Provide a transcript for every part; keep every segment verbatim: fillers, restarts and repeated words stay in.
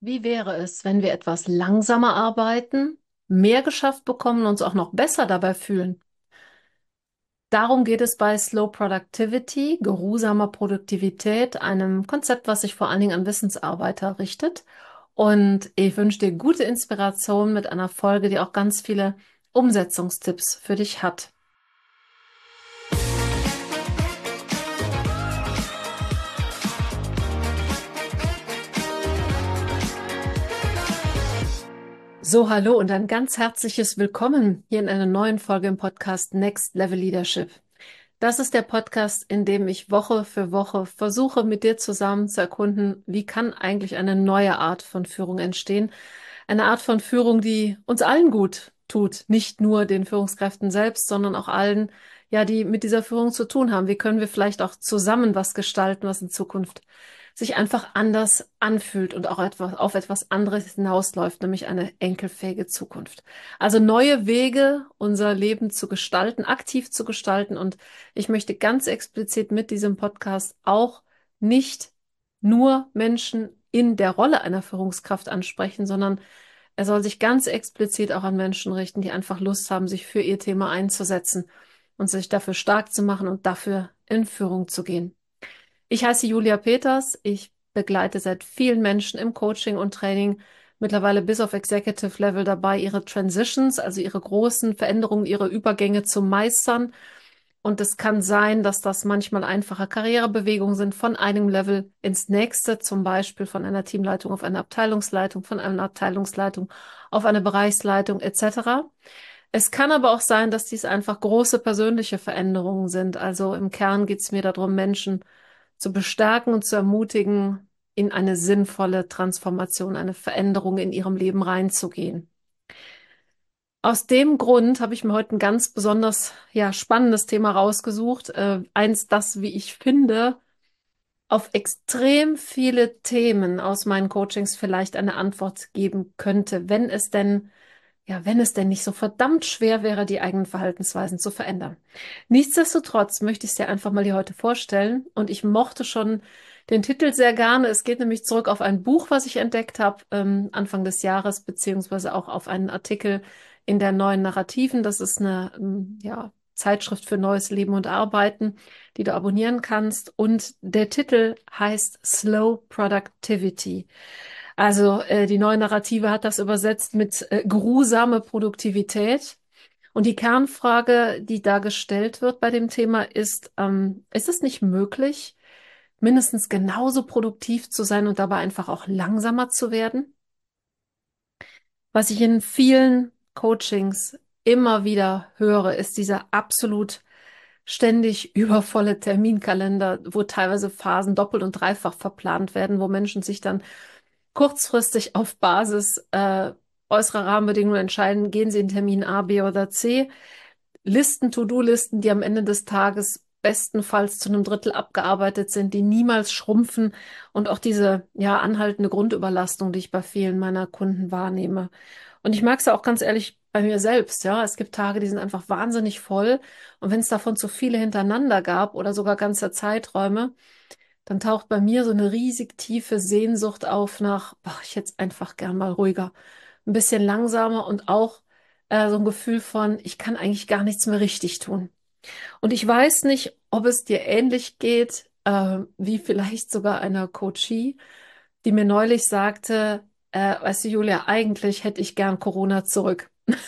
Wie wäre es, wenn wir etwas langsamer arbeiten, mehr geschafft bekommen und uns auch noch besser dabei fühlen? Darum geht es bei Slow Productivity, geruhsamer Produktivität, einem Konzept, was sich vor allen Dingen an Wissensarbeiter richtet. Und ich wünsche dir gute Inspiration mit einer Folge, die auch ganz viele Umsetzungstipps für dich hat. So, hallo und ein ganz herzliches Willkommen hier in einer neuen Folge im Podcast Next Level Leadership. Das ist der Podcast, in dem ich Woche für Woche versuche, mit dir zusammen zu erkunden, wie kann eigentlich eine neue Art von Führung entstehen. Eine Art von Führung, die uns allen gut tut, nicht nur den Führungskräften selbst, sondern auch allen, ja, die mit dieser Führung zu tun haben. Wie können wir vielleicht auch zusammen was gestalten, was in Zukunft sich einfach anders anfühlt und auch etwas, auf etwas anderes hinausläuft, nämlich eine enkelfähige Zukunft. Also neue Wege, unser Leben zu gestalten, aktiv zu gestalten. Und ich möchte ganz explizit mit diesem Podcast auch nicht nur Menschen in der Rolle einer Führungskraft ansprechen, sondern er soll sich ganz explizit auch an Menschen richten, die einfach Lust haben, sich für ihr Thema einzusetzen und sich dafür stark zu machen und dafür in Führung zu gehen. Ich heiße Julia Peters. Ich begleite seit vielen Menschen im Coaching und Training, mittlerweile bis auf Executive Level dabei, ihre Transitions, also ihre großen Veränderungen, ihre Übergänge zu meistern. Und es kann sein, dass das manchmal einfache Karrierebewegungen sind von einem Level ins nächste, zum Beispiel von einer Teamleitung auf eine Abteilungsleitung, von einer Abteilungsleitung auf eine Bereichsleitung et cetera. Es kann aber auch sein, dass dies einfach große persönliche Veränderungen sind. Also im Kern geht es mir darum, Menschen zu bestärken und zu ermutigen, in eine sinnvolle Transformation, eine Veränderung in ihrem Leben reinzugehen. Aus dem Grund habe ich mir heute ein ganz besonders, ja, spannendes Thema rausgesucht. Äh, eins, das, wie ich finde, auf extrem viele Themen aus meinen Coachings vielleicht eine Antwort geben könnte, wenn es denn ja, wenn es denn nicht so verdammt schwer wäre, die eigenen Verhaltensweisen zu verändern. Nichtsdestotrotz möchte ich es dir einfach mal hier heute vorstellen. Und ich mochte schon den Titel sehr gerne. Es geht nämlich zurück auf ein Buch, was ich entdeckt habe, ähm, Anfang des Jahres, beziehungsweise auch auf einen Artikel in der Neuen Narrativen. Das ist eine, ähm, ja, Zeitschrift für neues Leben und Arbeiten, die du abonnieren kannst. Und der Titel heißt Slow Productivity. Also äh, die neue Narrative hat das übersetzt mit äh, geruhsame Produktivität. Und die Kernfrage, die da gestellt wird bei dem Thema, ist, ähm, ist es nicht möglich, mindestens genauso produktiv zu sein und dabei einfach auch langsamer zu werden? Was ich in vielen Coachings immer wieder höre, ist dieser absolut ständig übervolle Terminkalender, wo teilweise Phasen doppelt und dreifach verplant werden, wo Menschen sich dann kurzfristig auf Basis äh, äußerer Rahmenbedingungen entscheiden, gehen sie in Termin A, B oder C. Listen, To-Do-Listen, die am Ende des Tages bestenfalls zu einem Drittel abgearbeitet sind, die niemals schrumpfen und auch diese ja anhaltende Grundüberlastung, die ich bei vielen meiner Kunden wahrnehme. Und ich merke es ja auch ganz ehrlich bei mir selbst, ja. Es gibt Tage, die sind einfach wahnsinnig voll. Und wenn es davon zu viele hintereinander gab oder sogar ganze Zeiträume, dann taucht bei mir so eine riesig tiefe Sehnsucht auf nach, boah, ich hätte es einfach gern mal ruhiger, ein bisschen langsamer und auch äh, so ein Gefühl von, ich kann eigentlich gar nichts mehr richtig tun. Und ich weiß nicht, ob es dir ähnlich geht, äh, wie vielleicht sogar einer Coachie, die mir neulich sagte, äh, weißt du, Julia, eigentlich hätte ich gern Corona zurück.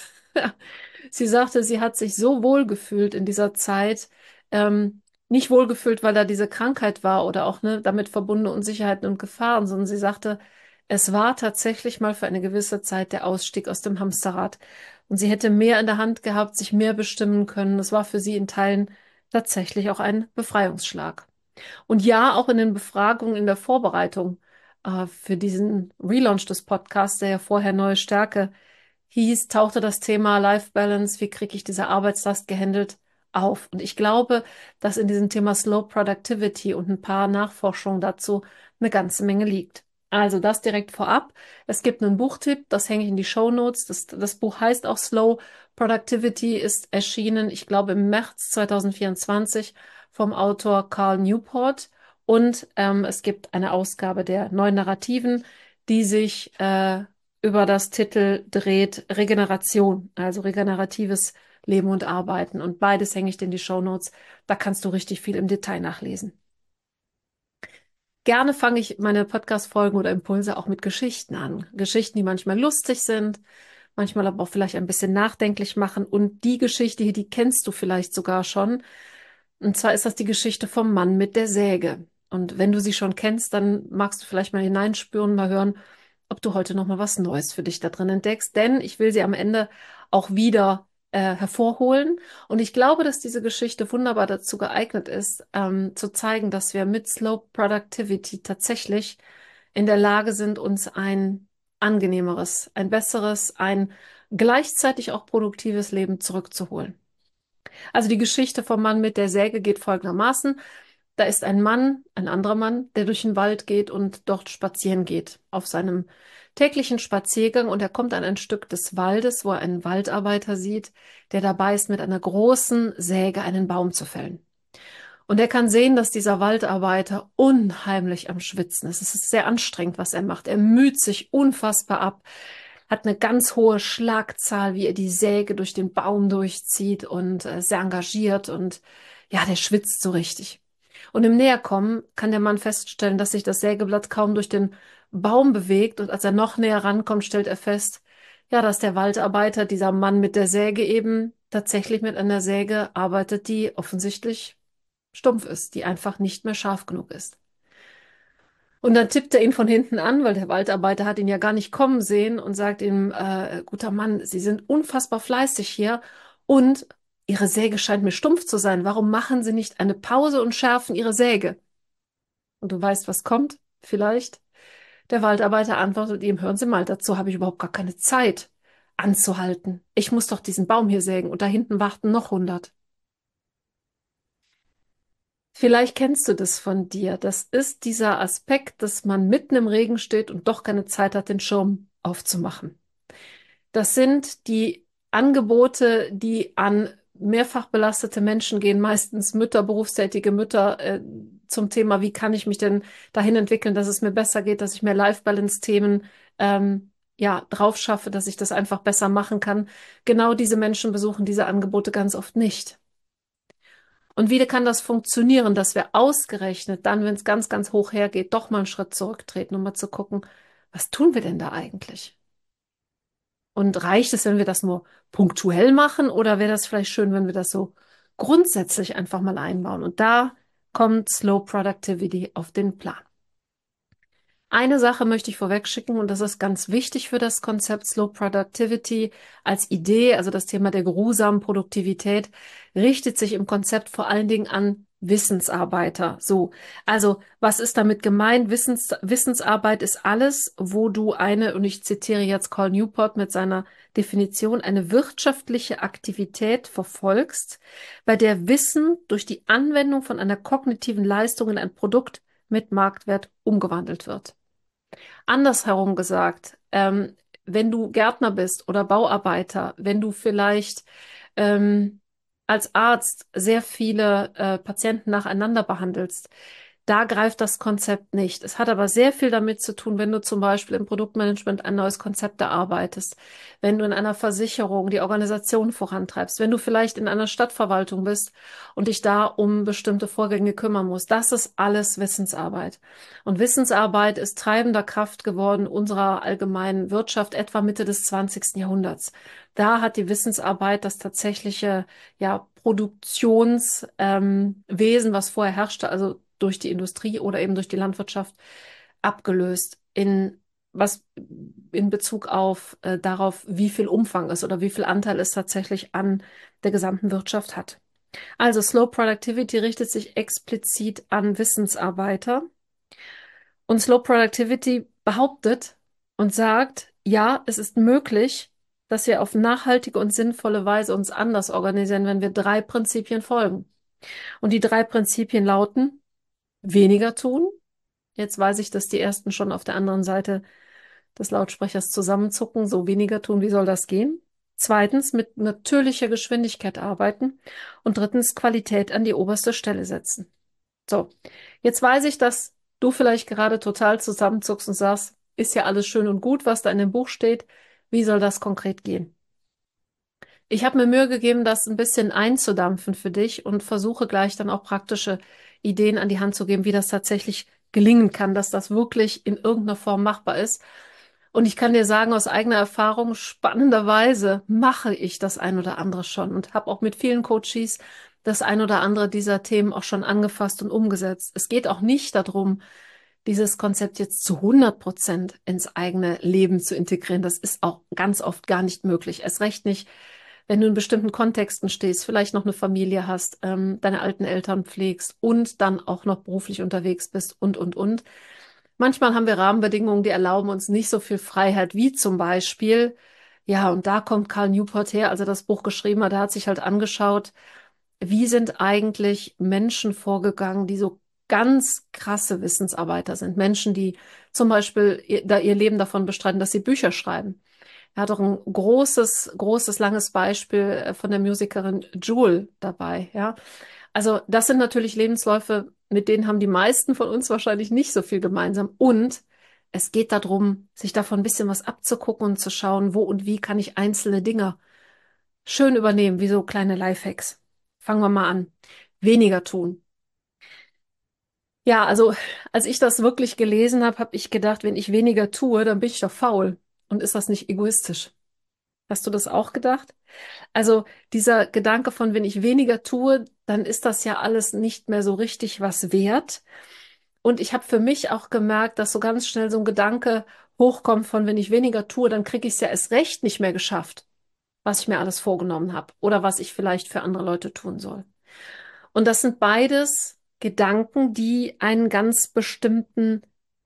Sie sagte, sie hat sich so wohl gefühlt in dieser Zeit, ähm, nicht wohlgefühlt, weil da diese Krankheit war oder auch ne, damit verbundene Unsicherheiten und Gefahren, sondern sie sagte, es war tatsächlich mal für eine gewisse Zeit der Ausstieg aus dem Hamsterrad. Und sie hätte mehr in der Hand gehabt, sich mehr bestimmen können. Das war für sie in Teilen tatsächlich auch ein Befreiungsschlag. Und ja, auch in den Befragungen in der Vorbereitung äh, für diesen Relaunch des Podcasts, der ja vorher Neue Stärke hieß, tauchte das Thema Life Balance, wie kriege ich diese Arbeitslast gehandelt, auf. Und ich glaube, dass in diesem Thema Slow Productivity und ein paar Nachforschungen dazu eine ganze Menge liegt. Also das direkt vorab. Es gibt einen Buchtipp, das hänge ich in die Shownotes. Das, das Buch heißt auch Slow Productivity, ist erschienen, ich glaube, im März zweitausendvierundzwanzig vom Autor Carl Newport. Und ähm, es gibt eine Ausgabe der Neuen Narrativen, die sich äh, über das Titel dreht Regeneration, also regeneratives Leben und Arbeiten. Und beides hänge ich dir in die Shownotes. Da kannst du richtig viel im Detail nachlesen. Gerne fange ich meine Podcast-Folgen oder Impulse auch mit Geschichten an. Geschichten, die manchmal lustig sind, manchmal aber auch vielleicht ein bisschen nachdenklich machen. Und die Geschichte hier, die kennst du vielleicht sogar schon. Und zwar ist das die Geschichte vom Mann mit der Säge. Und wenn du sie schon kennst, dann magst du vielleicht mal hineinspüren, mal hören, ob du heute noch mal was Neues für dich da drin entdeckst. Denn ich will sie am Ende auch wieder äh, hervorholen. Und ich glaube, dass diese Geschichte wunderbar dazu geeignet ist, ähm, zu zeigen, dass wir mit Slow Productivity tatsächlich in der Lage sind, uns ein angenehmeres, ein besseres, ein gleichzeitig auch produktives Leben zurückzuholen. Also die Geschichte vom Mann mit der Säge geht folgendermaßen. Da ist ein Mann, ein anderer Mann, der durch den Wald geht und dort spazieren geht, auf seinem täglichen Spaziergang. Und er kommt an ein Stück des Waldes, wo er einen Waldarbeiter sieht, der dabei ist, mit einer großen Säge einen Baum zu fällen. Und er kann sehen, dass dieser Waldarbeiter unheimlich am Schwitzen ist. Es ist sehr anstrengend, was er macht. Er müht sich unfassbar ab, hat eine ganz hohe Schlagzahl, wie er die Säge durch den Baum durchzieht und äh, sehr engagiert und ja, der schwitzt so richtig. Und im Näherkommen kann der Mann feststellen, dass sich das Sägeblatt kaum durch den Baum bewegt. Und als er noch näher rankommt, stellt er fest, ja, dass der Waldarbeiter, dieser Mann mit der Säge eben tatsächlich mit einer Säge arbeitet, die offensichtlich stumpf ist, die einfach nicht mehr scharf genug ist. Und dann tippt er ihn von hinten an, weil der Waldarbeiter hat ihn ja gar nicht kommen sehen und sagt ihm, äh, guter Mann, Sie sind unfassbar fleißig hier und Ihre Säge scheint mir stumpf zu sein. Warum machen Sie nicht eine Pause und schärfen Ihre Säge? Und du weißt, was kommt? Vielleicht. Der Waldarbeiter antwortet ihm, hören Sie mal, dazu habe ich überhaupt gar keine Zeit anzuhalten. Ich muss doch diesen Baum hier sägen und da hinten warten noch hundert. Vielleicht kennst du das von dir. Das ist dieser Aspekt, dass man mitten im Regen steht und doch keine Zeit hat, den Schirm aufzumachen. Das sind die Angebote, die an mehrfach belastete Menschen gehen, meistens Mütter, berufstätige Mütter, äh, zum Thema, wie kann ich mich denn dahin entwickeln, dass es mir besser geht, dass ich mehr Life-Balance-Themen ähm, ja, drauf schaffe, dass ich das einfach besser machen kann. Genau diese Menschen besuchen diese Angebote ganz oft nicht. Und wie kann das funktionieren, dass wir ausgerechnet dann, wenn es ganz, ganz hoch hergeht, doch mal einen Schritt zurücktreten, um mal zu gucken, was tun wir denn da eigentlich? Und reicht es, wenn wir das nur punktuell machen, oder wäre das vielleicht schön, wenn wir das so grundsätzlich einfach mal einbauen? Und da kommt Slow Productivity auf den Plan. Eine Sache möchte ich vorweg schicken, und das ist ganz wichtig für das Konzept Slow Productivity als Idee, also das Thema der geruhsamen Produktivität, richtet sich im Konzept vor allen Dingen an Wissensarbeiter. So, also was ist damit gemeint? Wissens, Wissensarbeit ist alles, wo du eine, und ich zitiere jetzt Cal Newport mit seiner Definition, eine wirtschaftliche Aktivität verfolgst, bei der Wissen durch die Anwendung von einer kognitiven Leistung in ein Produkt mit Marktwert umgewandelt wird. Andersherum gesagt, ähm, wenn du Gärtner bist oder Bauarbeiter, wenn du vielleicht ähm, als Arzt sehr viele äh, Patienten nacheinander behandelst, da greift das Konzept nicht. Es hat aber sehr viel damit zu tun, wenn du zum Beispiel im Produktmanagement ein neues Konzept erarbeitest, wenn du in einer Versicherung die Organisation vorantreibst, wenn du vielleicht in einer Stadtverwaltung bist und dich da um bestimmte Vorgänge kümmern musst. Das ist alles Wissensarbeit. Und Wissensarbeit ist treibender Kraft geworden unserer allgemeinen Wirtschaft etwa Mitte des zwanzigsten Jahrhunderts. Da hat die Wissensarbeit das tatsächliche, ja, Produktionswesen, ähm, Wesen, was vorher herrschte, also durch die Industrie oder eben durch die Landwirtschaft, abgelöst in was in Bezug auf äh, darauf, wie viel Umfang es oder wie viel Anteil es tatsächlich an der gesamten Wirtschaft hat. Also Slow Productivity richtet sich explizit an Wissensarbeiter, und Slow Productivity behauptet und sagt, ja, es ist möglich, dass wir auf nachhaltige und sinnvolle Weise uns anders organisieren, wenn wir drei Prinzipien folgen. Und die drei Prinzipien lauten: weniger tun. Jetzt weiß ich, dass die ersten schon auf der anderen Seite des Lautsprechers zusammenzucken. So, weniger tun, wie soll das gehen? Zweitens, mit natürlicher Geschwindigkeit arbeiten. Und drittens, Qualität an die oberste Stelle setzen. So, jetzt weiß ich, dass du vielleicht gerade total zusammenzuckst und sagst, ist ja alles schön und gut, was da in dem Buch steht. Wie soll das konkret gehen? Ich habe mir Mühe gegeben, das ein bisschen einzudampfen für dich und versuche gleich dann auch praktische Ideen an die Hand zu geben, wie das tatsächlich gelingen kann, dass das wirklich in irgendeiner Form machbar ist. Und ich kann dir sagen, aus eigener Erfahrung, spannenderweise mache ich das ein oder andere schon und habe auch mit vielen Coaches das ein oder andere dieser Themen auch schon angefasst und umgesetzt. Es geht auch nicht darum, dieses Konzept jetzt zu hundert Prozent ins eigene Leben zu integrieren. Das ist auch ganz oft gar nicht möglich. Erst recht nicht, wenn du in bestimmten Kontexten stehst, vielleicht noch eine Familie hast, ähm, deine alten Eltern pflegst und dann auch noch beruflich unterwegs bist und, und, und. Manchmal haben wir Rahmenbedingungen, die erlauben uns nicht so viel Freiheit, wie zum Beispiel, ja, und da kommt Cal Newport her, als er das Buch geschrieben hat, der hat sich halt angeschaut, wie sind eigentlich Menschen vorgegangen, die so ganz krasse Wissensarbeiter sind. Menschen, die zum Beispiel ihr, da ihr Leben davon bestreiten, dass sie Bücher schreiben. Er hat auch ein großes, großes, langes Beispiel äh, von der Musikerin Jewel dabei, ja. Also das sind natürlich Lebensläufe, mit denen haben die meisten von uns wahrscheinlich nicht so viel gemeinsam. Und es geht darum, sich davon ein bisschen was abzugucken und zu schauen, wo und wie kann ich einzelne Dinge schön übernehmen, wie so kleine Lifehacks. Fangen wir mal an. Weniger tun. Ja, also als ich das wirklich gelesen habe, habe ich gedacht, wenn ich weniger tue, dann bin ich doch faul. Und ist das nicht egoistisch? Hast du das auch gedacht? Also dieser Gedanke von, wenn ich weniger tue, dann ist das ja alles nicht mehr so richtig was wert. Und ich habe für mich auch gemerkt, dass so ganz schnell so ein Gedanke hochkommt von, wenn ich weniger tue, dann kriege ich es ja erst recht nicht mehr geschafft, was ich mir alles vorgenommen habe oder was ich vielleicht für andere Leute tun soll. Und das sind beides Gedanken, die einen ganz bestimmten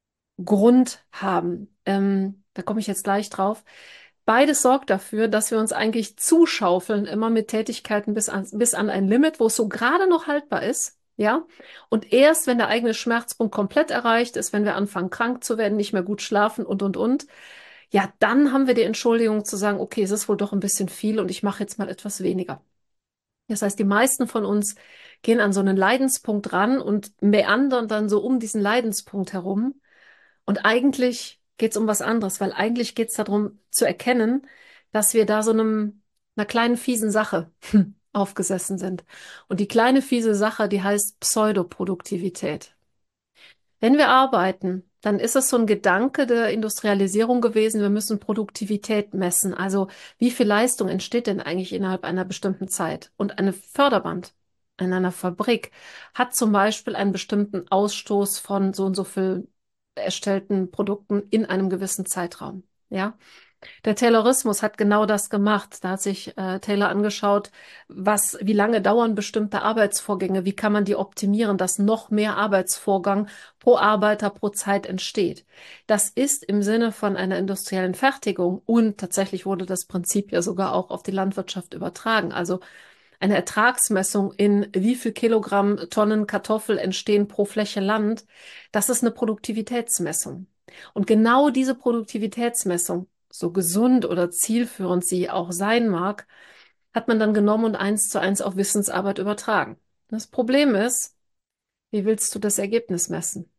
Grund haben. Ähm, da komme ich jetzt gleich drauf. Beides sorgt dafür, dass wir uns eigentlich zuschaufeln, immer mit Tätigkeiten bis an, bis an ein Limit, wo es so gerade noch haltbar ist. Ja, und erst wenn der eigene Schmerzpunkt komplett erreicht ist, wenn wir anfangen krank zu werden, nicht mehr gut schlafen und, und, und, ja, dann haben wir die Entschuldigung zu sagen, okay, es ist wohl doch ein bisschen viel und ich mache jetzt mal etwas weniger. Das heißt, die meisten von uns gehen an so einen Leidenspunkt ran und meandern dann so um diesen Leidenspunkt herum. Und eigentlich geht es um was anderes, weil eigentlich geht es darum zu erkennen, dass wir da so einem, einer kleinen fiesen Sache aufgesessen sind. Und die kleine fiese Sache, die heißt Pseudoproduktivität. Wenn wir arbeiten, dann ist es so ein Gedanke der Industrialisierung gewesen, wir müssen Produktivität messen. Also wie viel Leistung entsteht denn eigentlich innerhalb einer bestimmten Zeit? Und eine Förderband in einer Fabrik hat zum Beispiel einen bestimmten Ausstoß von so und so viel erstellten Produkten in einem gewissen Zeitraum. Ja, der Taylorismus hat genau das gemacht. Da hat sich äh, Taylor angeschaut, was, wie lange dauern bestimmte Arbeitsvorgänge, wie kann man die optimieren, dass noch mehr Arbeitsvorgang pro Arbeiter pro Zeit entsteht. Das ist im Sinne von einer industriellen Fertigung und tatsächlich wurde das Prinzip ja sogar auch auf die Landwirtschaft übertragen. Also eine Ertragsmessung in wie viel Kilogramm Tonnen Kartoffel entstehen pro Fläche Land, das ist eine Produktivitätsmessung. Und genau diese Produktivitätsmessung, so gesund oder zielführend sie auch sein mag, hat man dann genommen und eins zu eins auf Wissensarbeit übertragen. Das Problem ist, wie willst du das Ergebnis messen?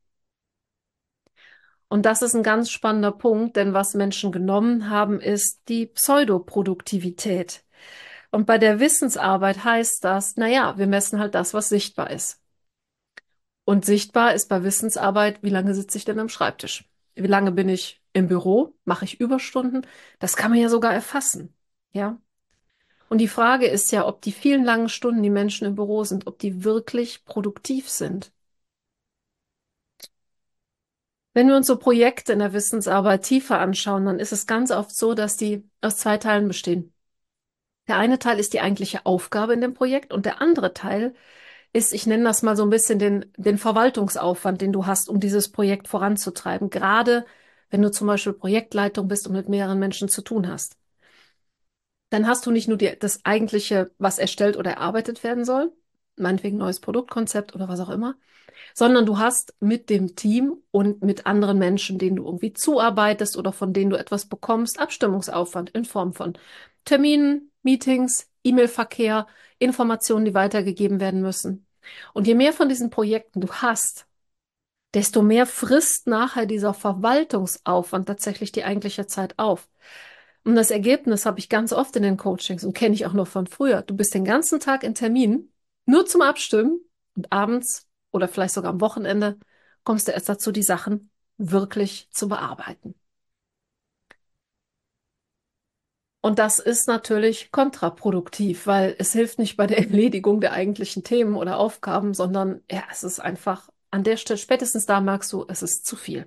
Und das ist ein ganz spannender Punkt, denn was Menschen genommen haben, ist die Pseudoproduktivität. Und bei der Wissensarbeit heißt das, naja, wir messen halt das, was sichtbar ist. Und sichtbar ist bei Wissensarbeit, wie lange sitze ich denn am Schreibtisch? Wie lange bin ich im Büro? Mache ich Überstunden? Das kann man ja sogar erfassen. Ja. Und die Frage ist ja, ob die vielen langen Stunden, die Menschen im Büro sind, ob die wirklich produktiv sind. Wenn wir uns so Projekte in der Wissensarbeit tiefer anschauen, dann ist es ganz oft so, dass die aus zwei Teilen bestehen. Der eine Teil ist die eigentliche Aufgabe in dem Projekt und der andere Teil ist, ich nenne das mal so ein bisschen den, den Verwaltungsaufwand, den du hast, um dieses Projekt voranzutreiben. Gerade wenn du zum Beispiel Projektleitung bist und mit mehreren Menschen zu tun hast. Dann hast du nicht nur die, das eigentliche, was erstellt oder erarbeitet werden soll, meinetwegen neues Produktkonzept oder was auch immer, sondern du hast mit dem Team und mit anderen Menschen, denen du irgendwie zuarbeitest oder von denen du etwas bekommst, Abstimmungsaufwand in Form von Terminen, Meetings, E-Mail-Verkehr, Informationen, die weitergegeben werden müssen. Und je mehr von diesen Projekten du hast, desto mehr frisst nachher dieser Verwaltungsaufwand tatsächlich die eigentliche Zeit auf. Und das Ergebnis habe ich ganz oft in den Coachings und kenne ich auch noch von früher. Du bist den ganzen Tag in Terminen, nur zum Abstimmen und abends oder vielleicht sogar am Wochenende kommst du erst dazu, die Sachen wirklich zu bearbeiten. Und das ist natürlich kontraproduktiv, weil es hilft nicht bei der Erledigung der eigentlichen Themen oder Aufgaben, sondern ja, es ist einfach an der Stelle, spätestens da merkst du, es ist zu viel.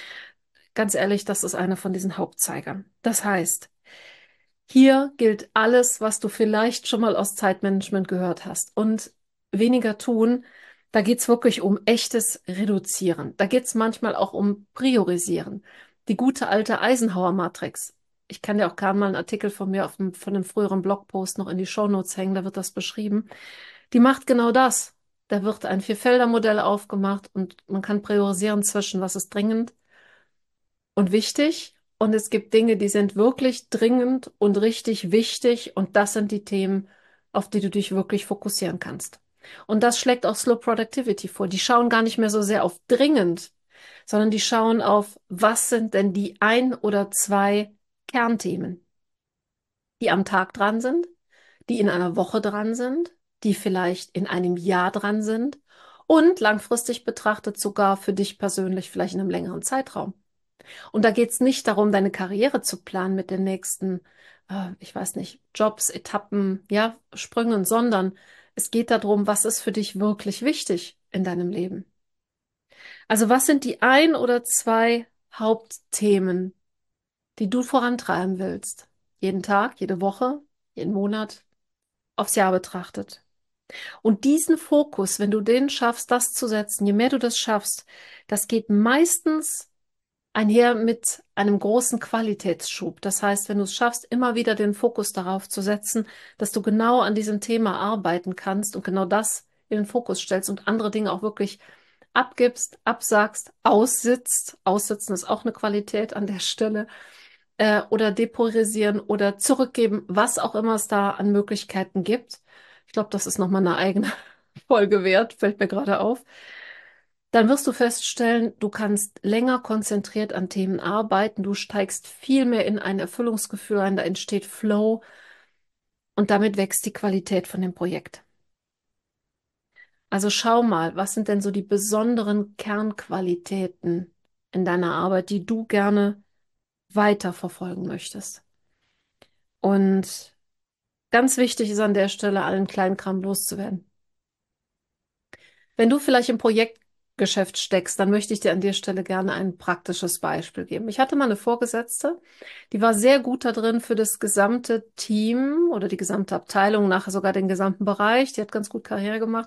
Ganz ehrlich, das ist einer von diesen Hauptzeigern. Das heißt, hier gilt alles, was du vielleicht schon mal aus Zeitmanagement gehört hast. Und weniger tun, da geht's wirklich um echtes Reduzieren. Da geht's manchmal auch um Priorisieren. Die gute alte Eisenhower-Matrix. Ich kann dir auch gerne mal einen Artikel von mir auf dem, von einem früheren Blogpost noch in die Shownotes hängen, da wird das beschrieben. Die macht genau das. Da wird ein Vierfelder-Modell aufgemacht und man kann priorisieren zwischen, was ist dringend und wichtig. Und es gibt Dinge, die sind wirklich dringend und richtig wichtig. Und das sind die Themen, auf die du dich wirklich fokussieren kannst. Und das schlägt auch Slow Productivity vor. Die schauen gar nicht mehr so sehr auf dringend, sondern die schauen auf, was sind denn die ein oder zwei Kernthemen, die am Tag dran sind, die in einer Woche dran sind, die vielleicht in einem Jahr dran sind und langfristig betrachtet sogar für dich persönlich vielleicht in einem längeren Zeitraum. Und da geht es nicht darum, deine Karriere zu planen mit den nächsten, äh, ich weiß nicht, Jobs, Etappen, ja, Sprüngen, sondern es geht darum, was ist für dich wirklich wichtig in deinem Leben. Also was sind die ein oder zwei Hauptthemen, die du vorantreiben willst? Jeden Tag, jede Woche, jeden Monat, aufs Jahr betrachtet. Und diesen Fokus, wenn du den schaffst, das zu setzen, je mehr du das schaffst, das geht meistens einher mit einem großen Qualitätsschub. Das heißt, wenn du es schaffst, immer wieder den Fokus darauf zu setzen, dass du genau an diesem Thema arbeiten kannst und genau das in den Fokus stellst und andere Dinge auch wirklich abgibst, absagst, aussitzt. Aussitzen ist auch eine Qualität an der Stelle. Äh, oder depriorisieren oder zurückgeben, was auch immer es da an Möglichkeiten gibt. Ich glaube, das ist nochmal eine eigene Folge wert, fällt mir gerade auf. Dann wirst du feststellen, du kannst länger konzentriert an Themen arbeiten, du steigst viel mehr in ein Erfüllungsgefühl ein, da entsteht Flow und damit wächst die Qualität von dem Projekt. Also schau mal, was sind denn so die besonderen Kernqualitäten in deiner Arbeit, die du gerne weiterverfolgen möchtest? Und ganz wichtig ist an der Stelle, allen Kleinkram loszuwerden. Wenn du vielleicht im Projektgeschäft steckst, dann möchte ich dir an der Stelle gerne ein praktisches Beispiel geben. Ich hatte mal eine Vorgesetzte, die war sehr gut da drin für das gesamte Team oder die gesamte Abteilung, nachher sogar den gesamten Bereich. Die hat ganz gut Karriere gemacht,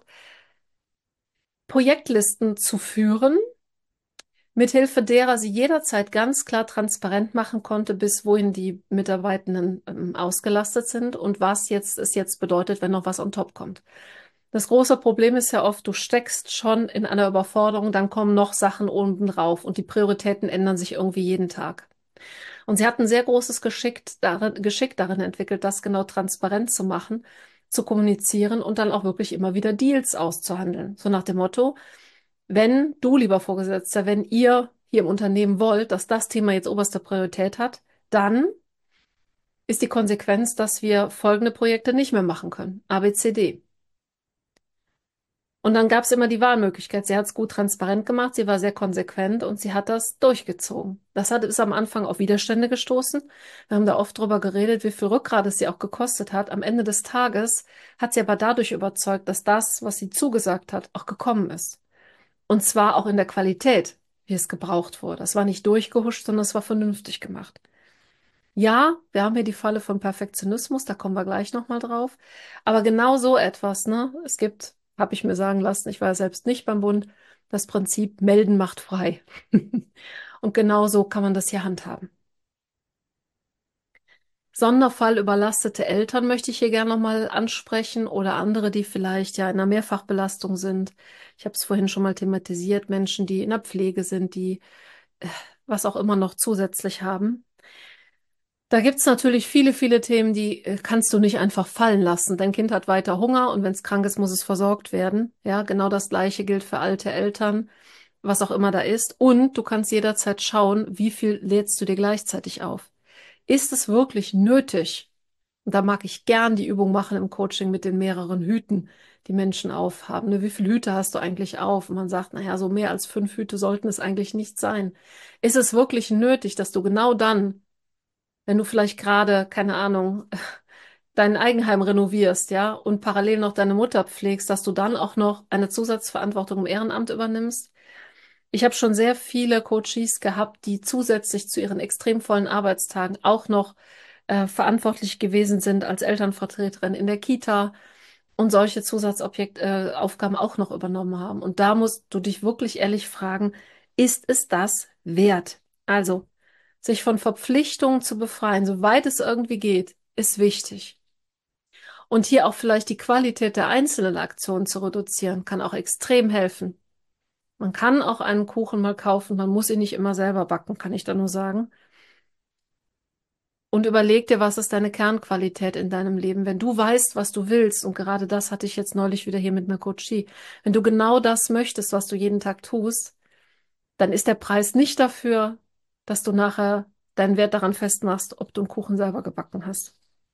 Projektlisten zu führen, mithilfe derer sie jederzeit ganz klar transparent machen konnte, bis wohin die Mitarbeitenden ähm, ausgelastet sind und was jetzt es jetzt bedeutet, wenn noch was on top kommt. Das große Problem ist ja oft, du steckst schon in einer Überforderung, dann kommen noch Sachen oben drauf und die Prioritäten ändern sich irgendwie jeden Tag. Und sie hat ein sehr großes Geschick darin, Geschick darin entwickelt, das genau transparent zu machen, zu kommunizieren und dann auch wirklich immer wieder Deals auszuhandeln. So nach dem Motto, wenn du, lieber Vorgesetzter, wenn ihr hier im Unternehmen wollt, dass das Thema jetzt oberste Priorität hat, dann ist die Konsequenz, dass wir folgende Projekte nicht mehr machen können. A, B, C, D. Und dann gab es immer die Wahlmöglichkeit. Sie hat es gut transparent gemacht, sie war sehr konsequent und sie hat das durchgezogen. Das hat ist am Anfang auf Widerstände gestoßen. Wir haben da oft drüber geredet, wie viel Rückgrat es sie auch gekostet hat. Am Ende des Tages hat sie aber dadurch überzeugt, dass das, was sie zugesagt hat, auch gekommen ist. Und zwar auch in der Qualität, wie es gebraucht wurde. Das war nicht durchgehuscht, sondern es war vernünftig gemacht. Ja, wir haben hier die Falle von Perfektionismus, da kommen wir gleich nochmal drauf. Aber genau so etwas, ne? Es gibt, habe ich mir sagen lassen, ich war ja selbst nicht beim Bund, das Prinzip Melden macht frei. Und genau so kann man das hier handhaben. Sonderfall überlastete Eltern möchte ich hier gerne nochmal ansprechen oder andere, die vielleicht ja in einer Mehrfachbelastung sind. Ich habe es vorhin schon mal thematisiert, Menschen, die in der Pflege sind, die äh, was auch immer noch zusätzlich haben. Da gibt's natürlich viele, viele Themen, die äh, kannst du nicht einfach fallen lassen. Dein Kind hat weiter Hunger und wenn es krank ist, muss es versorgt werden. Ja, genau das Gleiche gilt für alte Eltern. was auch immer da ist. Und du kannst jederzeit schauen, wie viel lädst du dir gleichzeitig auf. Ist es wirklich nötig? Und da mag ich gern die Übung machen im Coaching mit den mehreren Hüten, die Menschen aufhaben. Ne? Wie viele Hüte hast du eigentlich auf? Und man sagt, naja, so mehr als fünf Hüte sollten es eigentlich nicht sein. Ist es wirklich nötig, dass du genau dann, wenn du vielleicht gerade, keine Ahnung, dein Eigenheim renovierst, ja, und parallel noch deine Mutter pflegst, dass du dann auch noch eine Zusatzverantwortung im Ehrenamt übernimmst? Ich habe schon sehr viele Coaches gehabt, die zusätzlich zu ihren extrem vollen Arbeitstagen auch noch äh, verantwortlich gewesen sind als Elternvertreterin in der Kita und solche Zusatzaufgaben äh, Aufgaben auch noch übernommen haben. Und da musst du dich wirklich ehrlich fragen, ist es das wert? Also, sich von Verpflichtungen zu befreien, soweit es irgendwie geht, ist wichtig. Und hier auch vielleicht die Qualität der einzelnen Aktionen zu reduzieren, kann auch extrem helfen. Man kann auch einen Kuchen mal kaufen, man muss ihn nicht immer selber backen, kann ich da nur sagen. Und überleg dir, was ist deine Kernqualität in deinem Leben? Wenn du weißt, was du willst, und gerade das hatte ich jetzt neulich wieder hier mit einer Coachie, wenn du genau das möchtest, was du jeden Tag tust, dann ist der Preis nicht dafür, dass du nachher deinen Wert daran festmachst, ob du einen Kuchen selber gebacken hast.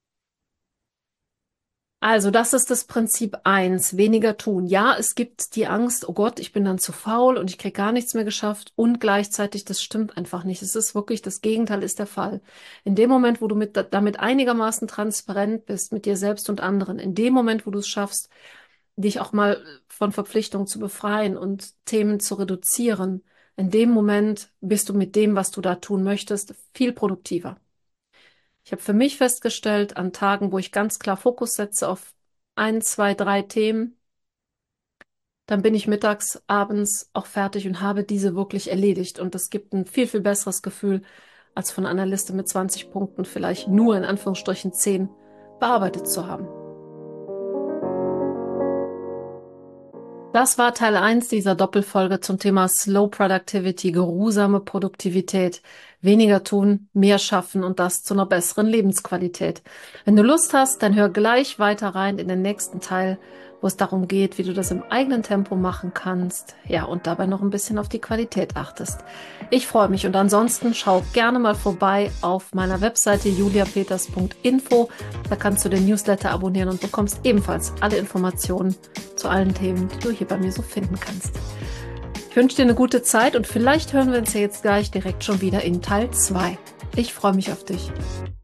Also, das ist das Prinzip eins, weniger tun. Ja, es gibt die Angst, oh Gott, ich bin dann zu faul und ich kriege gar nichts mehr geschafft, und gleichzeitig, das stimmt einfach nicht. Es ist wirklich, das Gegenteil ist der Fall. In dem Moment, wo du mit, damit einigermaßen transparent bist mit dir selbst und anderen, in dem Moment, wo du es schaffst, dich auch mal von Verpflichtungen zu befreien und Themen zu reduzieren, in dem Moment bist du mit dem, was du da tun möchtest, viel produktiver. Ich habe für mich festgestellt, an Tagen, wo ich ganz klar Fokus setze auf ein, zwei, drei Themen, dann bin ich mittags, abends auch fertig und habe diese wirklich erledigt. Und das gibt ein viel, viel besseres Gefühl, als von einer Liste mit zwanzig Punkten vielleicht nur in Anführungsstrichen zehn bearbeitet zu haben. Das war Teil eins dieser Doppelfolge zum Thema Slow Productivity, geruhsame Produktivität. Weniger tun, mehr schaffen, und das zu einer besseren Lebensqualität. Wenn du Lust hast, dann hör gleich weiter rein in den nächsten Teil, wo es darum geht, wie du das im eigenen Tempo machen kannst. Ja, und dabei noch ein bisschen auf die Qualität achtest. Ich freue mich, und ansonsten schau gerne mal vorbei auf meiner Webseite julia peters punkt info. Da kannst du den Newsletter abonnieren und bekommst ebenfalls alle Informationen zu allen Themen, die du hier bei mir so finden kannst. Ich wünsche dir eine gute Zeit, und vielleicht hören wir uns ja jetzt gleich direkt schon wieder in Teil zwei. Ich freue mich auf dich.